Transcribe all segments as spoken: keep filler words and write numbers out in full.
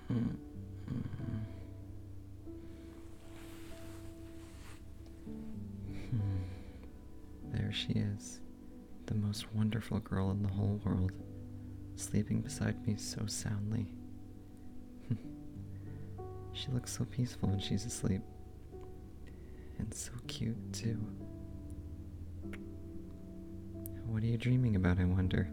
Mm, There she is, the most wonderful girl in the whole world, sleeping beside me so soundly. She looks so peaceful when she's asleep. And so cute, too. What are you dreaming about, I wonder?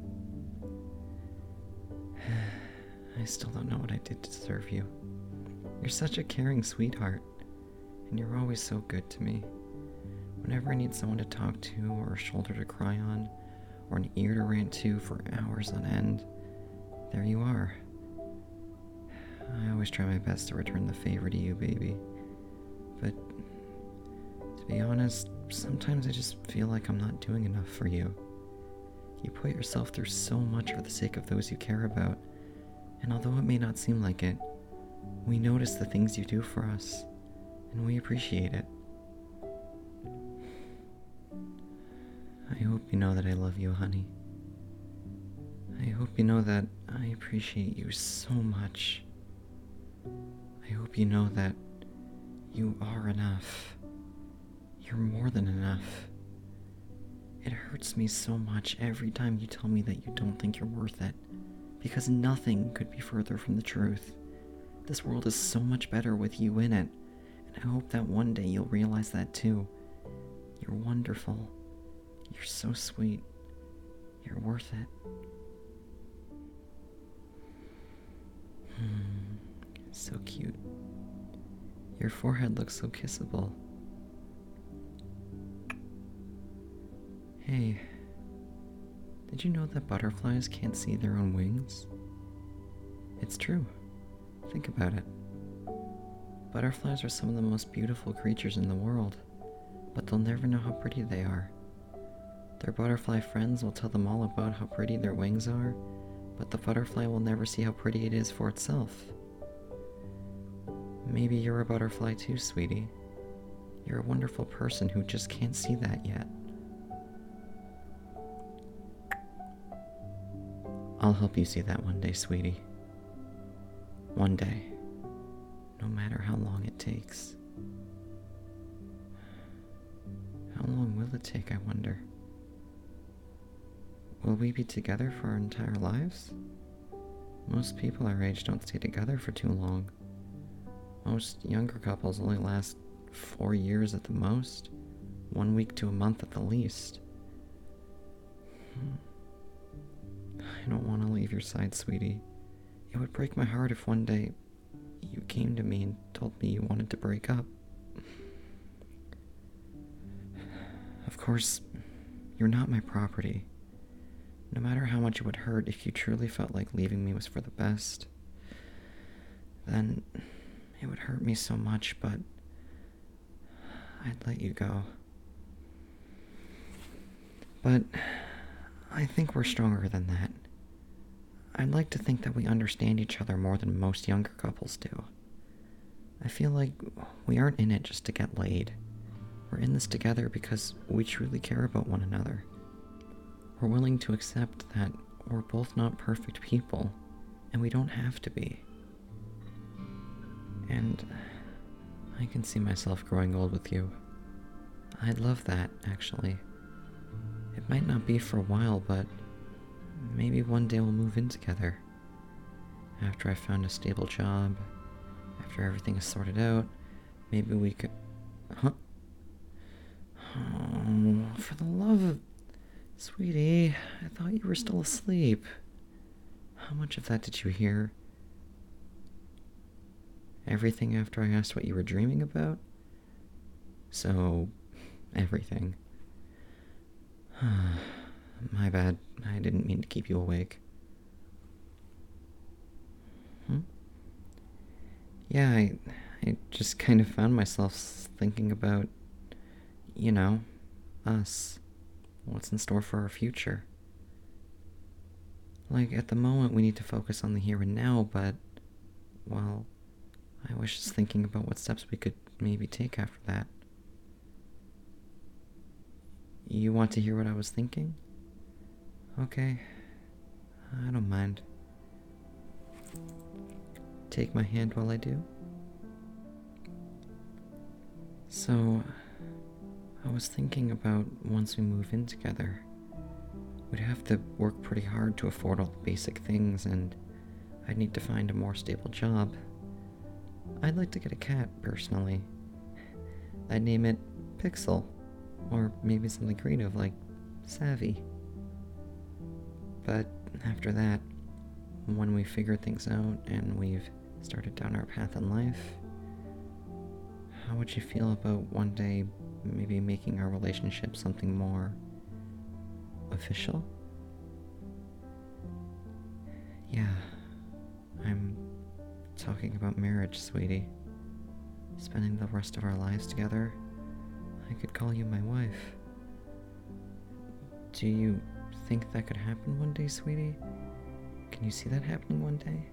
I still don't know what I did to deserve you. You're such a caring sweetheart, and you're always so good to me. Whenever I need someone to talk to, or a shoulder to cry on, or an ear to rant to for hours on end, there you are. I always try my best to return the favor to you, baby. But, to be honest, sometimes I just feel like I'm not doing enough for you. You put yourself through so much for the sake of those you care about, and although it may not seem like it, we notice the things you do for us, and we appreciate it. I hope you know that I love you, honey. I hope you know that I appreciate you so much. I hope you know that you are enough. You're more than enough. It hurts me so much every time you tell me that you don't think you're worth it, because nothing could be further from the truth. This world is so much better with you in it, and I hope that one day you'll realize that too. You're wonderful. You're so sweet. You're worth it. Hmm, so cute. Your forehead looks so kissable. Hey, did you know that butterflies can't see their own wings? It's true. Think about it. Butterflies are some of the most beautiful creatures in the world, but they'll never know how pretty they are. Their butterfly friends will tell them all about how pretty their wings are, but the butterfly will never see how pretty it is for itself. Maybe you're a butterfly too, sweetie. You're a wonderful person who just can't see that yet. I'll help you see that one day, sweetie. One day. No matter how long it takes. How long will it take, I wonder? Will we be together for our entire lives? Most people our age don't stay together for too long. Most younger couples only last four years at the most, one week to a month at the least. I don't want to leave your side, sweetie. It would break my heart if one day you came to me and told me you wanted to break up. Of course, you're not my property. No matter how much it would hurt, if you truly felt like leaving me was for the best, then it would hurt me so much, but I'd let you go. But I think we're stronger than that. I'd like to think that we understand each other more than most younger couples do. I feel like we aren't in it just to get laid. We're in this together because we truly care about one another. We're willing to accept that we're both not perfect people, and we don't have to be. And I can see myself growing old with you. I'd love that, actually. It might not be for a while, but maybe one day we'll move in together. After I've found a stable job, after everything is sorted out, maybe we could... Huh? Oh, for the love of... Sweetie, I thought you were still asleep. How much of that did you hear? Everything after I asked what you were dreaming about? So, everything. My bad. I didn't mean to keep you awake. Hmm? Yeah, I, I just kind of found myself thinking about, you know, us. What's in store for our future. Like, at the moment we need to focus on the here and now, but, well, I was just thinking about what steps we could maybe take after that. You want to hear what I was thinking? Okay. I don't mind. take my hand while I do? So, I was thinking about once we move in together, we'd have to work pretty hard to afford all the basic things, and I'd need to find a more stable job. I'd like to get a cat, personally. I'd name it Pixel, or maybe something creative like Savvy. But after that, when we figured things out and we've started down our path in life, how would you feel about one day maybe making our relationship something more official? Yeah, I'm talking about marriage, sweetie. Spending the rest of our lives together. I could call you my wife. Do you think that could happen one day, sweetie? Can you see that happening one day?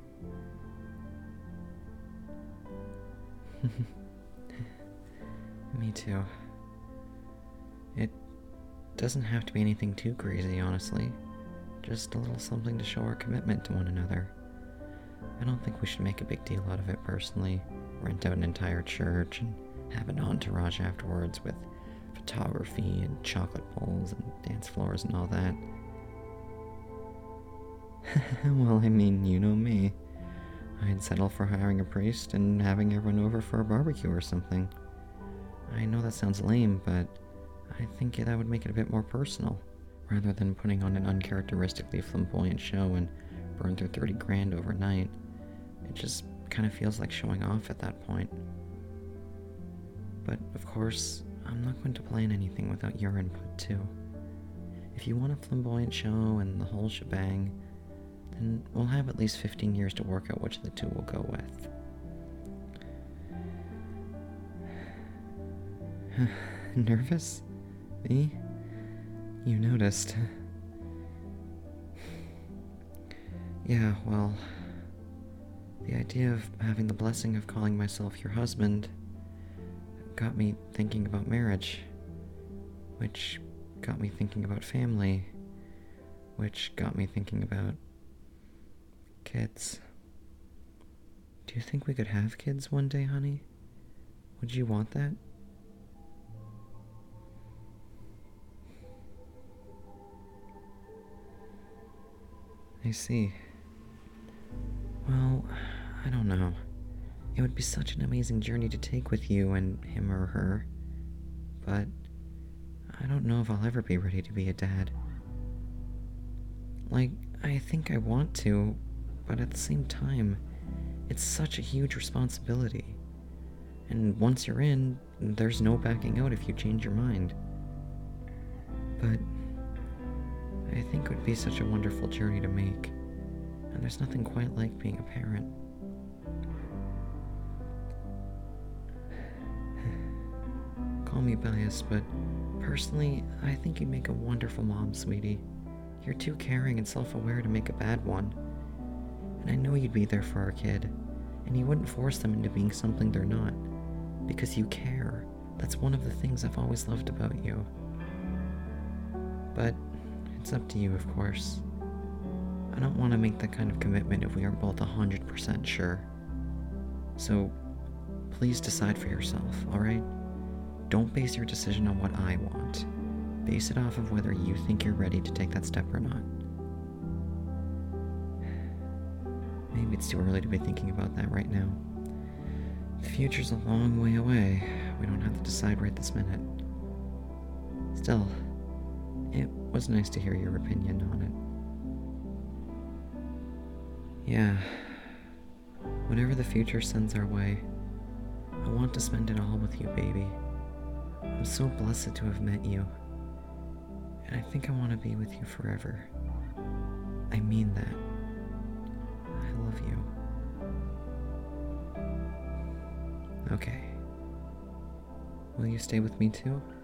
Me too. It doesn't have to be anything too crazy, honestly. Just a little something to show our commitment to one another. I don't think we should make a big deal out of it personally. Rent out an entire church and have an entourage afterwards with photography and chocolate bowls and dance floors and all that. Well, I mean, you know me. I'd settle for hiring a priest and having everyone over for a barbecue or something. I know that sounds lame, but I think that would make it a bit more personal, rather than putting on an uncharacteristically flamboyant show and burn through thirty grand overnight. It just kind of feels like showing off at that point. But, of course, I'm not going to plan anything without your input, too. If you want a flamboyant show and the whole shebang, then we'll have at least fifteen years to work out which of the two we'll go with. Nervous? Me? You noticed. Yeah, well, the idea of having the blessing of calling myself your husband got me thinking about marriage, which got me thinking about family, which got me thinking about kids. Do you think we could have kids one day, honey? Would you want that? I see. Well, I don't know. It would be such an amazing journey to take with you and him or her, but I don't know if I'll ever be ready to be a dad. Like, I think I want to, but at the same time, it's such a huge responsibility. And once you're in, there's no backing out if you change your mind. But I think it would be such a wonderful journey to make, and there's nothing quite like being a parent. Call me biased, but personally, I think you'd make a wonderful mom, sweetie. You're too caring and self-aware to make a bad one. And I know you'd be there for our kid, and you wouldn't force them into being something they're not, because you care. That's one of the things I've always loved about you. But it's up to you, of course. I don't want to make that kind of commitment if we aren't both one hundred percent sure. So, please decide for yourself, alright? Don't base your decision on what I want. Base it off of whether you think you're ready to take that step or not. Maybe it's too early to be thinking about that right now. The future's a long way away. We don't have to decide right this minute. Still, it was nice to hear your opinion on it. Yeah, whatever the future sends our way, I want to spend it all with you, baby. I'm so blessed to have met you, and I think I want to be with you forever. I mean that. I love you. Okay. Will you stay with me too?